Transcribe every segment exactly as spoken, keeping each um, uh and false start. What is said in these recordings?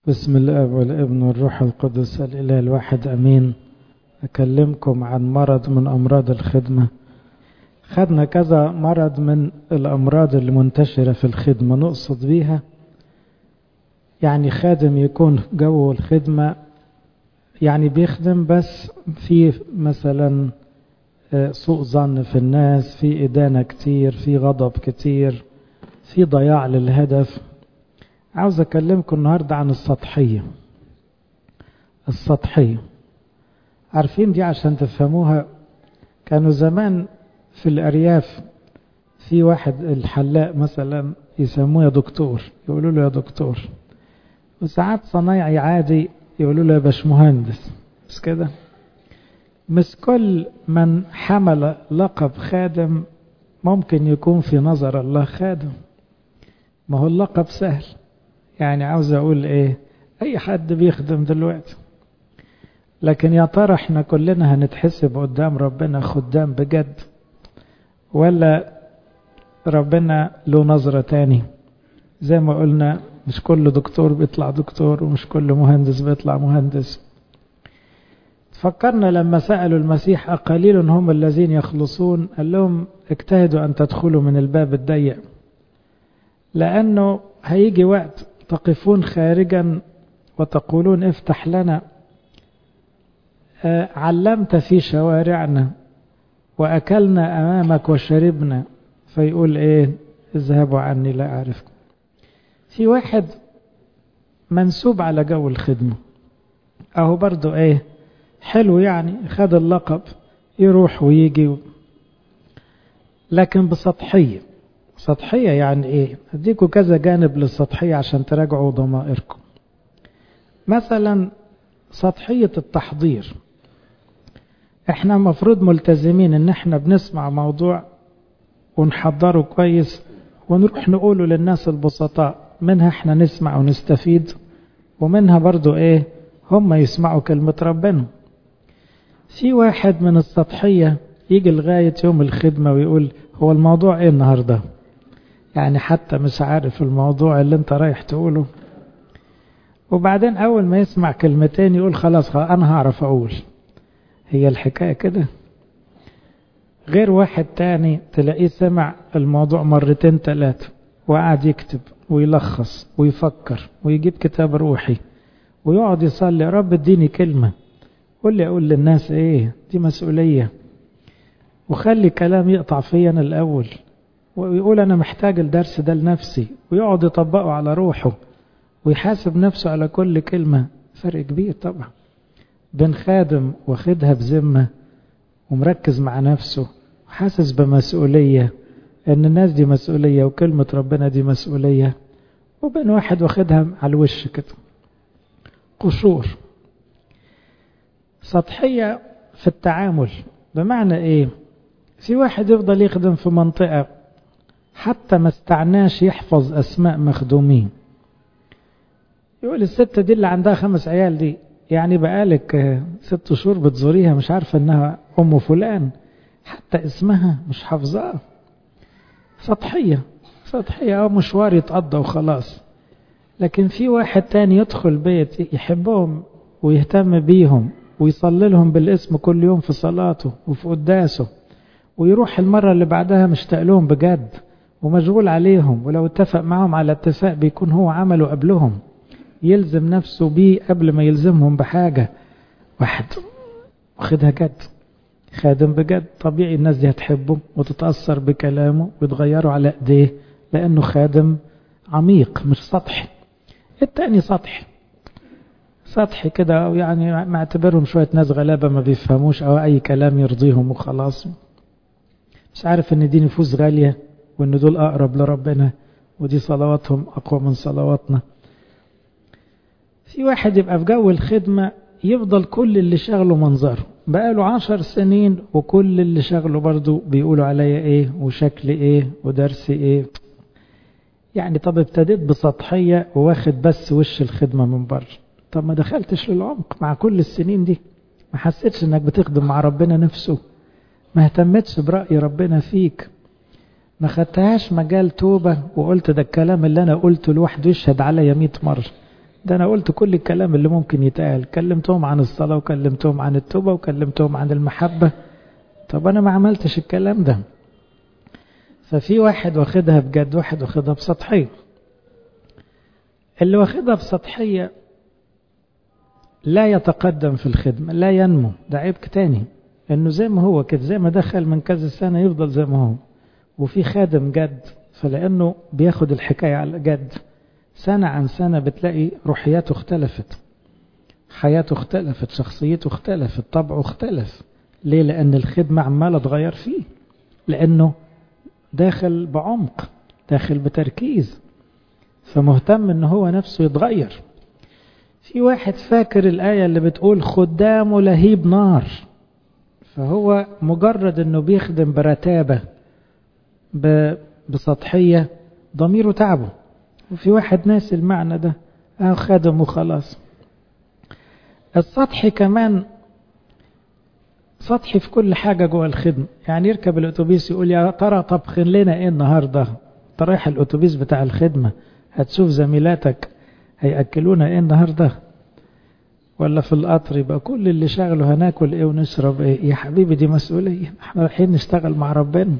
بسم الاب والابن والروح القدس الاله الواحد امين. اكلمكم عن مرض من امراض الخدمه. خدنا كذا مرض من الامراض المنتشره في الخدمه نقصد بيها يعني خادم يكون جو الخدمه يعني بيخدم بس في مثلا سوء ظن في الناس، في ادانه كتير، في غضب كتير، في ضياع للهدف. عاوز اكلمكم النهارده عن السطحيه. السطحيه عارفين دي عشان تفهموها. كانوا زمان في الارياف في واحد الحلاق مثلا يسموه يا دكتور، يقولوا له يا دكتور، وساعات صنايعي عادي يقولوا له يا باشمهندس. بس كده مش كل من حمل لقب خادم ممكن يكون في نظر الله خادم. ما هو اللقب سهل، يعني عاوز اقول ايه، اي حد بيخدم دلوقتي، لكن يا ترى احنا كلنا هنتحسب قدام ربنا خدام بجد، ولا ربنا له نظرة تاني؟ زي ما قلنا مش كل دكتور بيطلع دكتور، ومش كل مهندس بيطلع مهندس. فكرنا لما سألوا المسيح أقليل هم الذين يخلصون، قال لهم اجتهدوا أن تدخلوا من الباب الضيق، لأنه هيجي وقت تقفون خارجا وتقولون افتح لنا، علمت في شوارعنا وأكلنا أمامك وشربنا، فيقول ايه، اذهبوا عني لا أعرفكم. في واحد منسوب على جو الخدمة اهو برضو ايه حلو، يعني خد اللقب يروح ويجي، لكن بسطحية. سطحية يعني ايه؟ اديكوا كذا جانب للسطحية عشان تراجعوا ضمائركم. مثلا سطحية التحضير، احنا مفروض ملتزمين ان احنا بنسمع موضوع ونحضره كويس ونروح نقوله للناس البسطاء، منها احنا نسمع ونستفيد، ومنها برضو ايه هم يسمعوا كلمة ربنا. في واحد من السطحية يجي لغاية يوم الخدمة ويقول هو الموضوع ايه النهاردة، يعني حتى مش عارف الموضوع اللي انت رايح تقوله، وبعدين اول ما يسمع كلمتين يقول خلاص, خلاص انا هعرف اقول. هي الحكاية كده؟ غير واحد تاني تلاقيه سمع الموضوع مرتين ثلاثة وقعد يكتب ويلخص ويفكر ويجيب كتاب روحي ويقعد يصلي، يا رب اديني كلمة، قول لي اقول للناس ايه، دي مسؤولية، وخلي كلام يقطع فيا انا الاول، ويقول انا محتاج الدرس ده لنفسي، ويقعد يطبقه على روحه ويحاسب نفسه على كل كلمة. فرق كبير طبعا بين خادم واخدها بذمة ومركز مع نفسه وحاسس بمسؤولية ان الناس دي مسؤولية وكلمة ربنا دي مسؤولية، وبين واحد واخدها على الوش كده. قشور. سطحية في التعامل بمعنى ايه؟ في واحد يفضل يخدم في منطقة حتى ما استعناش يحفظ اسماء مخدومين، يقول الست دي اللي عندها خمس عيال دي يعني بقالك ست شهور بتزوريها مش عارفة انها ام فلان، حتى اسمها مش حافظاه. سطحية سطحية او مشوار يتقضى وخلاص. لكن في واحد تاني يدخل بيت يحبهم ويهتم بيهم ويصلي لهم بالاسم كل يوم في صلاته وفي قداسه، ويروح المرة اللي بعدها مشتاق لهم بجد ومشغول عليهم، ولو اتفق معهم على اتفاق بيكون هو عمله قبلهم، يلزم نفسه بيه قبل ما يلزمهم بحاجة. واحد واخدها جد، خادم بجد، طبيعي الناس دي هتحبه وتتأثر بكلامه ويتغيروا على ايديه لانه خادم عميق مش سطحي. التاني سطحي سطحي كده، يعني معتبرهم شوية ناس غلابة ما بيفهموش او اي كلام يرضيهم وخلاص، مش عارف ان دي نفوس غالية وان دول اقرب لربنا ودي صلواتهم اقوى من صلواتنا. في واحد يبقى في جو الخدمة يفضل كل اللي شغله منظره، بقاله عشر سنين وكل اللي شغله برضو بيقولوا عليا ايه وشكل ايه ودرسي ايه. يعني طب ابتديت بسطحية وواخد بس وش الخدمة من بره، طب ما دخلتش للعمق مع كل السنين دي، ما حسيتش انك بتخدم مع ربنا نفسه، ما اهتمتش برأي ربنا فيك، ما خدتهاش مجال توبة وقلت ده الكلام اللي انا قلته لوحده يشهد عليا مئة مرة، ده أنا قلت كل الكلام اللي ممكن يتقال، كلمتهم عن الصلاة وكلمتهم عن التوبة وكلمتهم عن المحبة. طب أنا ما عملتش الكلام ده. ففي واحد واخدها بجد، واحد واخدها بسطحية. اللي واخدها بسطحية لا يتقدم في الخدمة، لا ينمو. ده عيب تاني، انه زي ما هو كده، زي ما دخل من كذا سنة يفضل زي ما هو. وفي خادم جد، فلأنه بياخد الحكاية على جد سنة عن سنة بتلاقي روحياته اختلفت، حياته اختلفت، شخصيته اختلفت، طبعه اختلف. ليه؟ لأن الخدمة عمالة تغير فيه، لأنه داخل بعمق، داخل بتركيز، فمهتم ان هو نفسه يتغير. في واحد فاكر الآية اللي بتقول خدامه لهيب نار، فهو مجرد انه بيخدم برتابة بسطحية ضميره تعبه. وفي واحد ناسي المعنى ده، اه خدم وخلاص. السطحي كمان سطحي في كل حاجة جوه الخدمة. يعني يركب الأتوبيس يقول يا ترى طبخن لنا ايه النهاردة؟ طريح الأتوبيس بتاع الخدمة هتشوف زميلاتك هيأكلونا ايه النهاردة؟ ولا في القطر يبقى كل اللي شغله هناكل ايه ونشرب ايه؟ يا حبيبي دي مسؤولية، احنا رايحين نشتغل مع ربنا.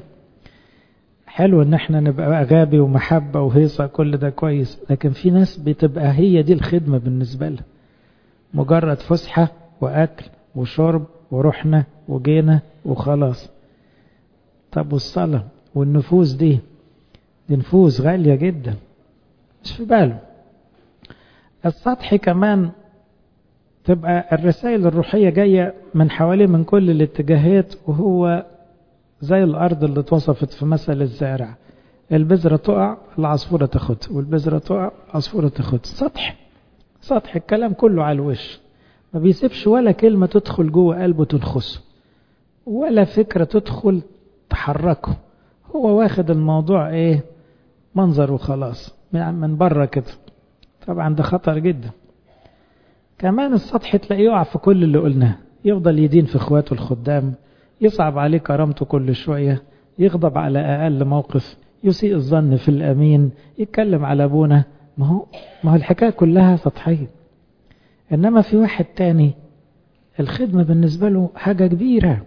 حلو ان احنا نبقى غابي ومحبة وهيصة، كل ده كويس، لكن في ناس بتبقى هي دي الخدمة بالنسبة لها، مجرد فسحة وأكل وشرب ورحنا وجينا وخلاص. طب والصلاة والنفوس دي دي نفوس غالية جدا، مش في باله. السطحي كمان تبقى الرسائل الروحية جاية من حواليه من كل الاتجاهات، وهو زي الأرض اللي اتوصفت في مثل الزارع، البذرة تقع العصفورة تاخد، والبذرة تقع العصفورة تاخد. سطح سطح الكلام كله على الوش، ما بيسيبش ولا كلمة تدخل جوه قلبه تنخسه، ولا فكرة تدخل تحركه. هو واخد الموضوع ايه؟ منظر وخلاص، من بره كده. طبعا ده خطر جدا. كمان السطح تلاقيه يقع في كل اللي قلناه، يفضل يدين في اخواته الخدام، يصعب عليه كرامته كل شوية، يغضب على أقل موقف، يسيء الظن في الأمين، يتكلم على أبونا. ما هو ما هو الحكاية كلها سطحية. إنما في واحد تاني الخدمة بالنسبة له حاجة كبيرة،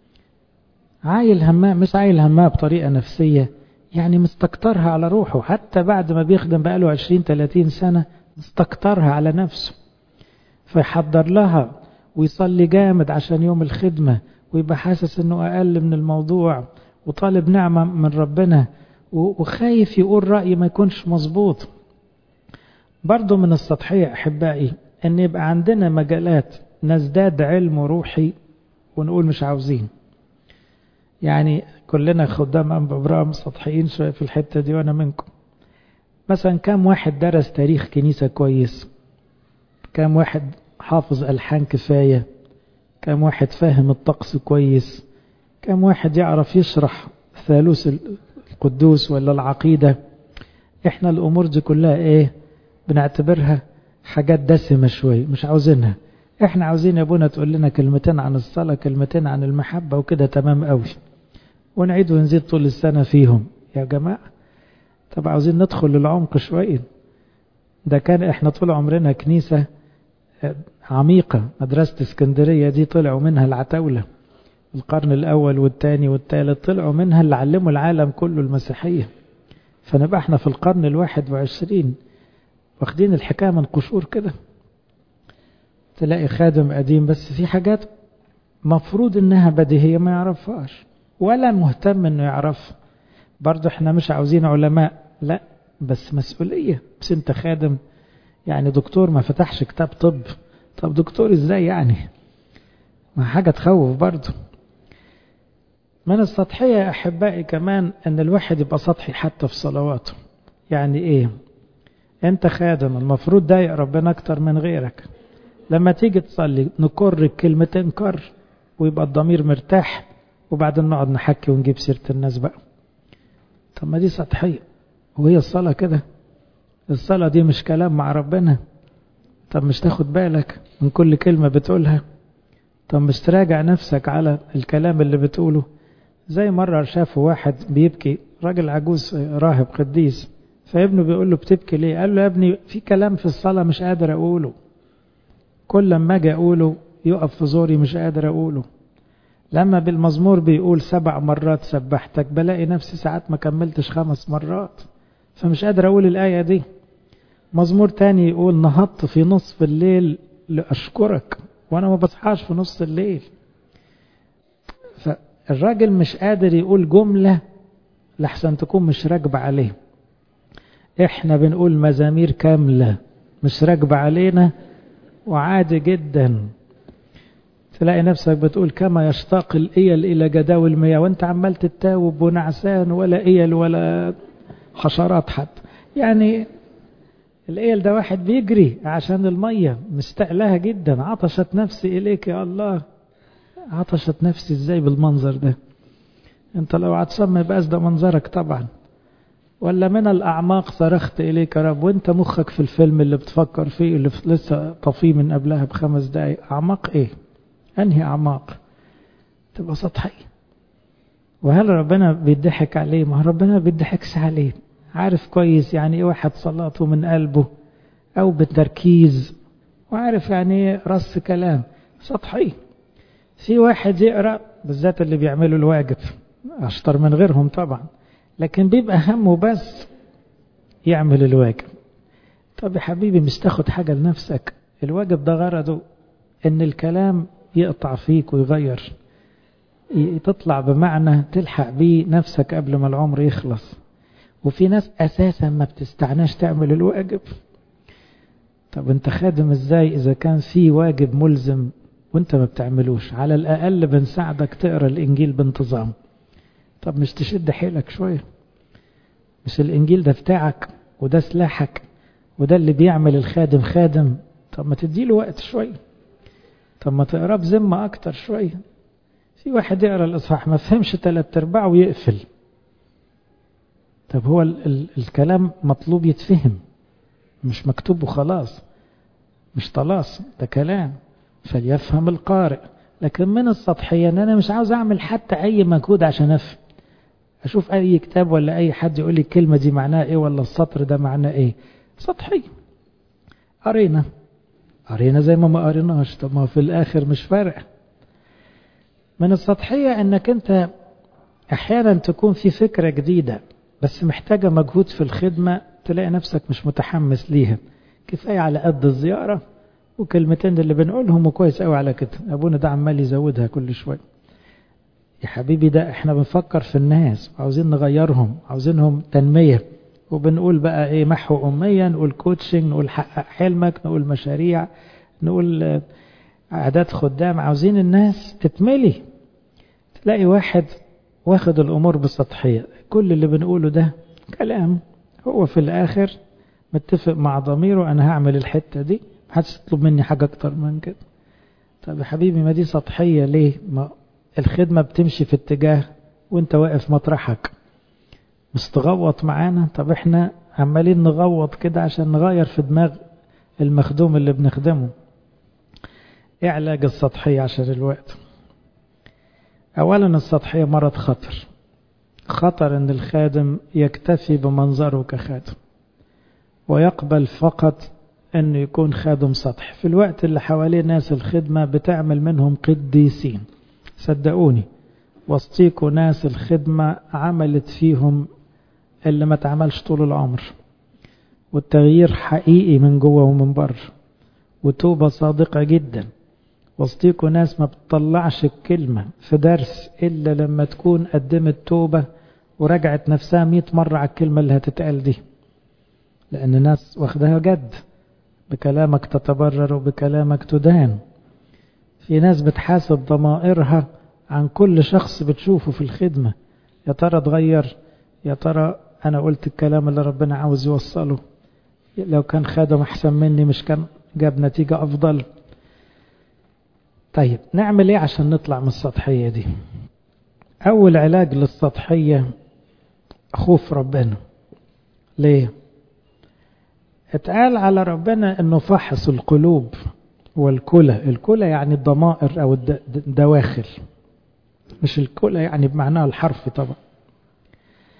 عايل همها، مش عايل همها بطريقة نفسية، يعني مستكترها على روحه. حتى بعد ما بيخدم بقاله عشرين ثلاثين سنة مستكترها على نفسه، فيحضر لها ويصلي جامد عشان يوم الخدمة، ويبقى حاسس انه اقل من الموضوع، وطالب نعمة من ربنا، وخايف يقول رأي ما يكونش مظبوط. برضو من السطحية احبائي ان يبقى عندنا مجالات نزداد علم روحي ونقول مش عاوزين. يعني كلنا خدام أنبا إبراهيم سطحيين شوية في الحتة دي، وانا منكم. مثلا كم واحد درس تاريخ كنيسة كويس؟ كم واحد حافظ ألحان كفاية؟ كم واحد فاهم الطقس كويس؟ كم واحد يعرف يشرح ثالوث القدوس ولا العقيدة؟ احنا الأمور دي كلها ايه؟ بنعتبرها حاجات دسمة شوية، مش عاوزينها. احنا عاوزين يا ابونا تقول لنا كلمتين عن الصلاة، كلمتين عن المحبة، وكده تمام قوي، ونعيد ونزيد طول السنة فيهم. يا جماعة طب عاوزين ندخل للعمق شوية. ده كان احنا طول عمرنا كنيسة عميقة. مدرسة اسكندرية دي طلعوا منها العتاولة، القرن الأول والثاني والثالث طلعوا منها اللي علموا العالم كله المسيحية. فنبقى احنا في القرن الواحد وعشرين واخدين الحكاية من قشور كده. تلاقي خادم قديم بس في حاجات مفروض انها بديهية ما يعرفهاش ولا مهتم انه يعرف. برضو احنا مش عاوزين علماء، لا، بس مسؤولية. بس انت خادم، يعني دكتور ما فتحش كتاب طب، طب دكتور ازاي يعني؟ ما حاجة تخوف برضو. من السطحية يا أحبائي كمان أن الواحد يبقى سطحي حتى في صلواته. يعني إيه؟ أنت خادم المفروض ضايق ربنا أكتر من غيرك. لما تيجي تصلي نكر الكلمتين كر ويبقى الضمير مرتاح، وبعدين نقعد نحكي ونجيب سيرة الناس بقى. طب ما دي سطحية، وهي الصلاة كده؟ الصلاة دي مش كلام مع ربنا؟ طب مش تاخد بالك من كل كلمة بتقولها؟ طب مش تراجع نفسك على الكلام اللي بتقوله؟ زي مرة شافوا واحد بيبكي، راجل عجوز راهب قديس فابنه بيقول له بتبكي ليه؟ قال له يا ابني في كلام في الصلاة مش قادر أقوله، كل لما أجي أقوله يقف في زوري مش قادر أقوله. لما بالمزمور بيقول سبع مرات سبحتك بلاقي نفسي ساعات ما كملتش خمس مرات، فمش قادر أقول الآية دي. مزمور تاني يقول نهضت في نصف الليل لأشكرك، وأنا ما بصحاش في نص الليل. فالراجل مش قادر يقول جملة لحسن تكون مش راكبة عليه. احنا بنقول مزامير كاملة مش راكبة علينا وعادي جدا. تلاقي نفسك بتقول كما يشتاق الإيل إلى جداول المياه، وانت عمال تتاوب ونعسان ولا إيل ولا حشرات حتى. يعني الإيل ده واحد بيجري عشان المية مستقلها جدا. عطشت نفسي إليك يا الله. عطشت نفسي ازاي بالمنظر ده؟ انت لو عطشان ما يبقاش ده منظرك طبعا. ولا من الأعماق صرخت إليك يا رب، وانت مخك في الفيلم اللي بتفكر فيه اللي لسه طفيه من قبلها بخمس دقايق. أعماق ايه؟ أنهي أعماق؟ تبقى سطحي. وهل ربنا بيضحك عليه؟ ما ربنا بيضحكش عليه. عارف كويس يعني ايه واحد صلاته من قلبه أو بالتركيز، وعارف يعني ايه رص كلام. سطحي. في واحد يقرأ بالذات اللي بيعملوا الواجب أشطر من غيرهم طبعا، لكن بيبقى همه بس يعمل الواجب. طب يا حبيبي مش تاخد حاجة لنفسك؟ الواجب ده غرضه ان الكلام يقطع فيك ويغير، تطلع بمعنى تلحق بيه نفسك قبل ما العمر يخلص. وفي ناس أساسا ما بتستعناش تعمل الواجب. طب انت خادم ازاي إذا كان في واجب ملزم وانت ما بتعملوش؟ على الأقل بنساعدك تقرأ الإنجيل بانتظام. طب مش تشد حيلك شوية؟ مش الإنجيل ده بتاعك وده سلاحك وده اللي بيعمل الخادم خادم؟ طب ما تديله وقت شوية. طب ما تقرأ بذمة أكتر شوية. في واحد يقرأ الإصحاح ما فهمش تلات أرباع ويقفل. طب هو ال ال الكلام مطلوب يتفهم، مش مكتوب وخلاص، مش طلاس، ده كلام فليفهم القارئ. لكن من السطحية ان انا مش عاوز اعمل حتى اي مجهود عشان افهم. اشوف اي كتاب ولا اي حد يقول لي الكلمة دي معناها ايه ولا السطر ده معناه ايه. سطحي. قرينا قرينا زي ما ما قريناش، طب ما في الاخر مش فارق. من السطحية انك انت احيانا تكون في فكرة جديدة بس محتاجة مجهود في الخدمة، تلاقي نفسك مش متحمس ليها. كفاية على قد الزيارة وكلمتين اللي بنقولهم وكويس قوي على كده. ابونا ده عمال يزودها كل شوية. يا حبيبي ده احنا بنفكر في الناس وعاوزين نغيرهم، عاوزينهم تنمية، وبنقول بقى ايه محو أمية، نقول كوتشنج، نقول حقق حلمك، نقول مشاريع، نقول عادات خدام. عاوزين الناس تتملي. تلاقي واحد واخد الأمور بالسطحية. كل اللي بنقوله ده كلام، هو في الآخر متفق مع ضميره أنا هعمل الحتة دي، محدش يطلب مني حاجة أكتر من كده. طب يا حبيبي ما دي سطحية ليه؟ ما الخدمة بتمشي في اتجاه وانت واقف مطرحك مش تغوط معانا. طب احنا عمالين نغوط كده عشان نغير في دماغ المخدوم اللي بنخدمه. ايه علاج السطحية عشان الوقت؟ اولا السطحية مرض خطر. خطر ان الخادم يكتفي بمنظره كخادم ويقبل فقط انه يكون خادم سطح، في الوقت اللي حواليه ناس الخدمة بتعمل منهم قديسين. صدقوني وسطيكوا ناس الخدمة عملت فيهم اللي ما تعملش طول العمر، والتغيير حقيقي من جوه ومن بره، وتوبة صادقة جدا. وسطيكوا ناس ما بتطلعش الكلمة في درس إلا لما تكون قدمت توبة ورجعت نفسها مئة مرة على الكلمة اللي هتتقال دي، لأن ناس واخدها جد. بكلامك تتبرر وبكلامك تدان. في ناس بتحاسب ضمائرها عن كل شخص بتشوفه في الخدمة. يا ترى اتغير؟ يا ترى أنا قلت الكلام اللي ربنا عاوز يوصله؟ لو كان خادم أحسن مني مش كان جاب نتيجة أفضل؟ طيب نعمل إيه عشان نطلع من السطحية دي؟ أول علاج للسطحية خوف ربنا. ليه؟ اتقال على ربنا انه فحص القلوب والكلى. الكلى يعني الضمائر او الدواخل، مش الكلى يعني بمعناها الحرفي طبعا.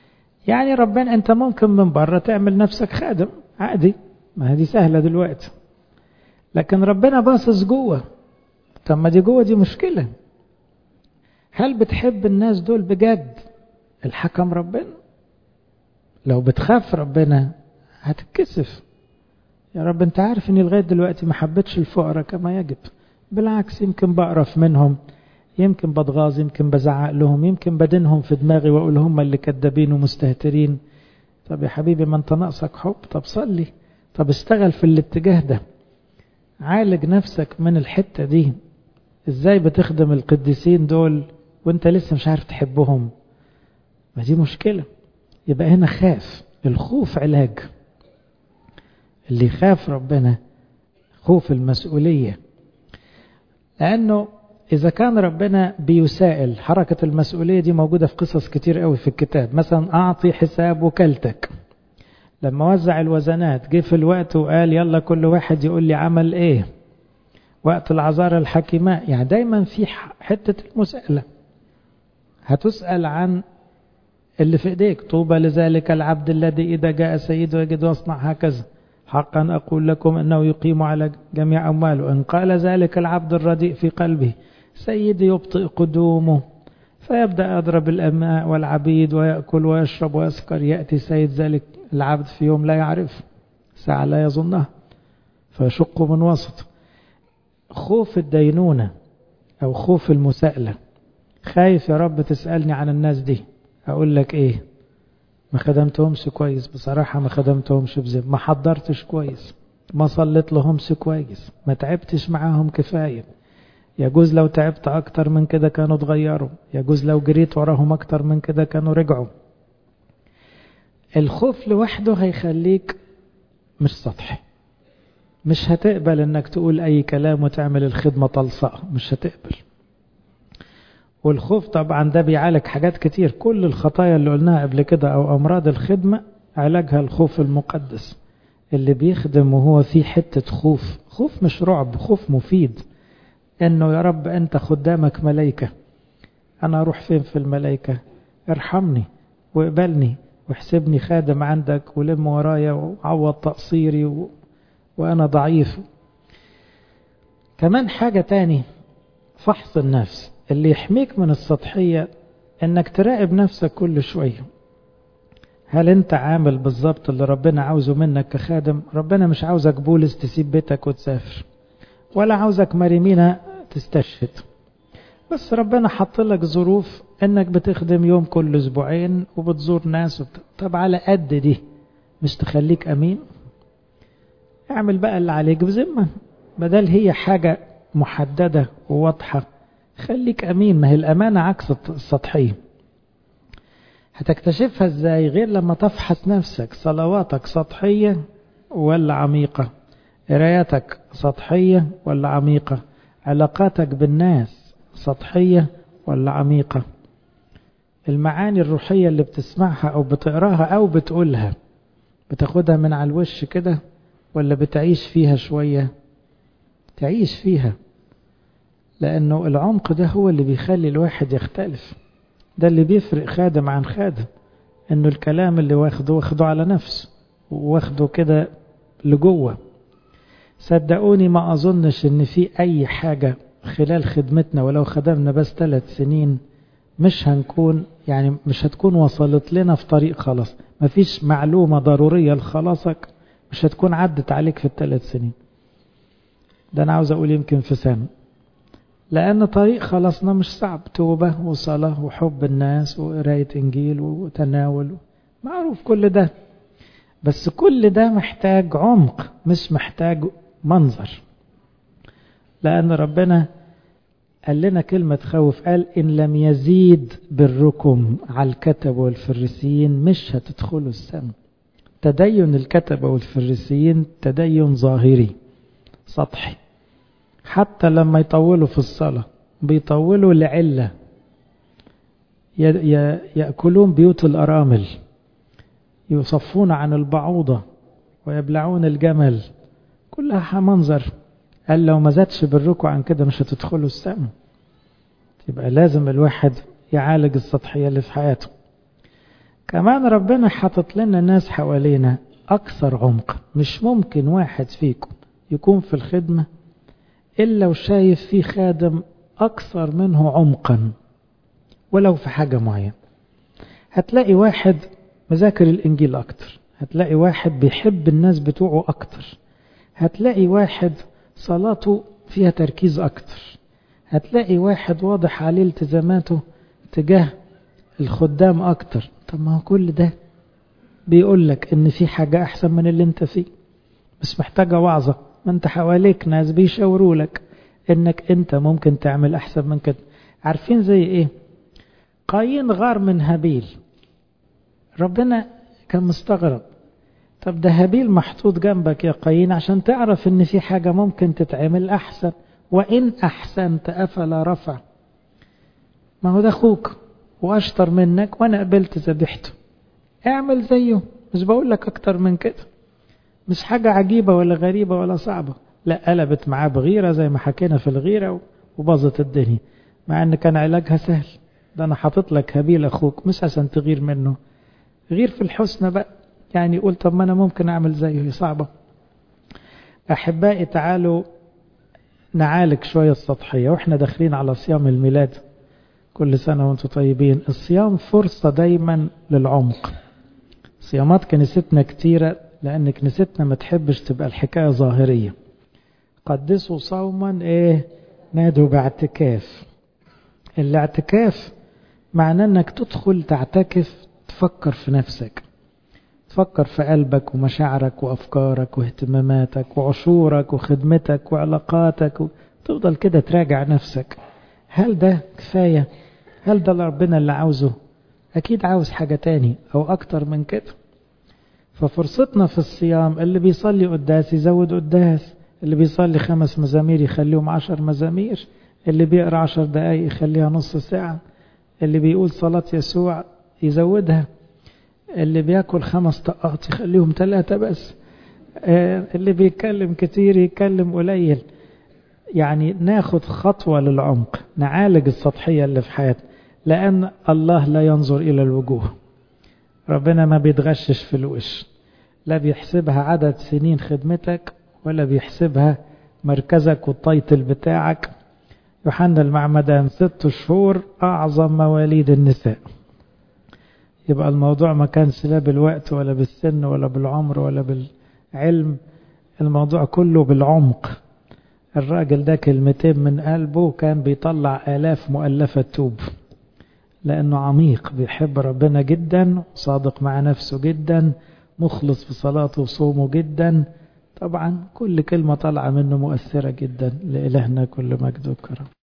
يعني ربنا أنت ممكن من بره تعمل نفسك خادم عادي، ما هذه سهلة دلوقتي، لكن ربنا باصص جوه. طب ما دي جوه دي مشكلة. هل بتحب الناس دول بجد؟ الحكم ربنا. لو بتخاف ربنا هتتكسف. يا رب انت عارف اني لغاية دلوقتي ما حبيتش الفقراء كما يجب، بالعكس يمكن بقرف منهم، يمكن بتغاظ، يمكن بزعق لهم، يمكن بدينهم في دماغي واقول هم اللي كدابين ومستهترين. طب يا حبيبي ما انت ناقصك حب، طب صلي، طب اشتغل في الاتجاه ده، عالج نفسك من الحتة دي. ازاي بتخدم القديسين دول وانت لسه مش عارف تحبهم؟ ما دي مشكلة. يبقى هنا خاف. الخوف علاج. اللي يخاف ربنا خوف المسؤولية، لأنه إذا كان ربنا بيسائل، حركة المسؤولية دي موجودة في قصص كتير قوي في الكتاب. مثلا أعطي حساب وكالتك، لما وزع الوزنات جه في الوقت وقال يلا كل واحد يقول لي عمل ايه. وقت العذارى الحكيماء، يعني دايما في حتة المسألة، هتسأل عن اللي في ايديك. طوبى لذلك العبد الذي إذا جاء سيده يجد واصنع هكذا، حقا أقول لكم أنه يقيم على جميع أمواله. إن قال ذلك العبد الرديء في قلبه سيدي يبطئ قدومه، فيبدأ يضرب الأماء والعبيد ويأكل ويشرب ويسكر، يأتي سيد ذلك العبد في يوم لا يعرف، ساعة لا يظنها، فيشق من وسط. خوف الدينونة أو خوف المساءلة. خايف يا رب تسألني عن الناس دي، أقول لك إيه؟ ما خدمتهمش كويس بصراحة، ما خدمتهمش بزي، ما حضرتش كويس، ما صليت لهمش كويس، ما تعبتش معاهم كفاية. يجوز لو تعبت أكتر من كده كانوا اتغيروا، يجوز لو جريت وراهم أكتر من كده كانوا رجعوا. الخوف لوحده هيخليك مش سطحي، مش هتقبل انك تقول اي كلام وتعمل الخدمة طلصاء، مش هتقبل. والخوف طبعا ده بيعالج حاجات كتير. كل الخطايا اللي قلناها قبل كده او امراض الخدمة علاجها الخوف المقدس. اللي بيخدم وهو في حتة خوف، خوف مش رعب، خوف مفيد. انه يا رب انت خدامك ملايكة، انا اروح فين في الملايكة؟ ارحمني واقبلني واحسبني خادم عندك ولم ورايا وعوض تقصيري و... وأنا ضعيف. كمان حاجة تاني، فحص النفس. اللي يحميك من السطحية انك تراقب نفسك كل شوية. هل انت عامل بالظبط اللي ربنا عاوزه منك كخادم؟ ربنا مش عاوزك بولس تسيب بيتك وتسافر، ولا عاوزك مريمينا تستشهد، بس ربنا حط لك ظروف انك بتخدم يوم كل اسبوعين وبتزور ناس وبت... طب على قد دي مش تخليك امين؟ اعمل بقى اللي عليك بذمة، بدل هي حاجة محددة وواضحة خليك امين. ما هي الامانة عكس السطحية. هتكتشفها ازاي غير لما تفحص نفسك؟ صلواتك سطحية ولا عميقة؟ قراياتك سطحية ولا عميقة؟ علاقاتك بالناس سطحية ولا عميقة؟ المعاني الروحية اللي بتسمعها او بتقراها او بتقولها بتاخدها من على الوش كده ولا بتعيش فيها شوية؟ تعيش فيها، لأنه العمق ده هو اللي بيخلي الواحد يختلف. ده اللي بيفرق خادم عن خادم، انه الكلام اللي واخده واخده على نفسه واخده كده لجوه. صدقوني ما أظنش ان في اي حاجة خلال خدمتنا ولو خدمنا بس ثلاث سنين مش هنكون يعني مش هتكون وصلت لنا في طريق خلاص. مفيش معلومة ضرورية لخلاصك مش هتكون عدت عليك في الثلاث سنين. ده أنا عاوز أقول يمكن في سنة، لأن طريق خلاصنا مش صعب. توبة وصلاة وحب الناس وقراية إنجيل وتناول، معروف كل ده، بس كل ده محتاج عمق مش محتاج منظر. لأن ربنا قال لنا كلمة خوف، قال إن لم يزيد بركم على الكتب والفريسيين مش هتدخلوا السماء. تدين الكتب والفريسيين تدين ظاهري سطحي. حتى لما يطولوا في الصلاة بيطولوا لعلة، يأكلون بيوت الأرامل، يصفون عن البعوضة ويبلعون الجمل، كلها منظر. قال لو ما زادش بالركوع عن كده مش هتدخلوا السماء. يبقى لازم الواحد يعالج السطحية اللي في حياته. كمان ربنا حاطط لنا ناس حوالينا أكثر عمق. مش ممكن واحد فيكم يكون في الخدمة إلا وشايف فيه خادم أكثر منه عمقا ولو في حاجة معينة. هتلاقي واحد مذاكر الإنجيل أكتر، هتلاقي واحد بيحب الناس بتوعه أكتر، هتلاقي واحد صلاته فيها تركيز أكتر، هتلاقي واحد واضح عليه التزاماته تجاه الخدام أكتر. طب ما هو كل ده بيقول لك إن في حاجة أحسن من اللي أنت فيه، بس محتاجة وعظة. ما أنت حواليك ناس بيشاوروا لك إنك أنت ممكن تعمل أحسن من كده. عارفين زي إيه؟ قايين غار من هابيل، ربنا كان مستغرب. طب ده هابيل محطوط جنبك يا قايين عشان تعرف إن في حاجة ممكن تتعمل أحسن، وإن أحسنت أفلا رفع. ما هو ده أخوك وأشطر منك وأنا قبلت ذبيحته، اعمل زيه. مش بقول لك أكتر من كده، مش حاجة عجيبة ولا غريبة ولا صعبة. لا، قلبت معاه بغيرة زي ما حكينا في الغيرة وباظت الدنيا، مع أن كان علاجها سهل. ده أنا حاطط لك هابيل أخوك مش عشان تغير منه، غير في الحسنى بقى. يعني يقول طب ما أنا ممكن أعمل زيه، صعبة. أحبائي تعالوا نعالج شوية السطحية وإحنا داخلين على صيام الميلاد. كل سنة وانتم طيبين. الصيام فرصة دايما للعمق. صيامات كنيستنا كتيرة لأن كنيستنا ما تحبش تبقى الحكاية ظاهرية. قدسوا صوما ايه نادوا باعتكاف. الاعتكاف معناه انك تدخل تعتكف، تفكر في نفسك، تفكر في قلبك ومشاعرك وأفكارك واهتماماتك وعشورك وخدمتك وعلاقاتك، وتفضل كده تراجع نفسك. هل ده كفاية؟ هل ده ربنا اللي عاوزه؟ أكيد عاوز حاجة تاني أو أكتر من كده. ففرصتنا في الصيام، اللي بيصلي قداس يزود قداس، اللي بيصلي خمس مزامير يخليهم عشر مزامير، اللي بيقرأ عشر دقايق يخليها نص ساعة، اللي بيقول صلاة يسوع يزودها، اللي بياكل خمس طقات يخليهم ثلاثة بس، اللي بيتكلم كتير يتكلم قليل. يعني ناخد خطوة للعمق، نعالج السطحية اللي في حياتنا، لأن الله لا ينظر إلى الوجوه. ربنا ما بيتغشش في الوش، لا بيحسبها عدد سنين خدمتك ولا بيحسبها مركزك والتايتل بتاعك. يوحنا المعمدان ست شهور أعظم مواليد النساء. يبقى الموضوع ما كانش لا بالوقت ولا بالسن ولا بالعمر ولا بالعلم، الموضوع كله بالعمق. الراجل ده كلمتين من قلبه كان بيطلع آلاف مؤلفة توب، لأنه عميق، بيحب ربنا جدا، صادق مع نفسه جدا، مخلص في صلاته وصومه جدا. طبعا كل كلمة طالعة منه مؤثرة جدا. لإلهنا كل مجد وكرم.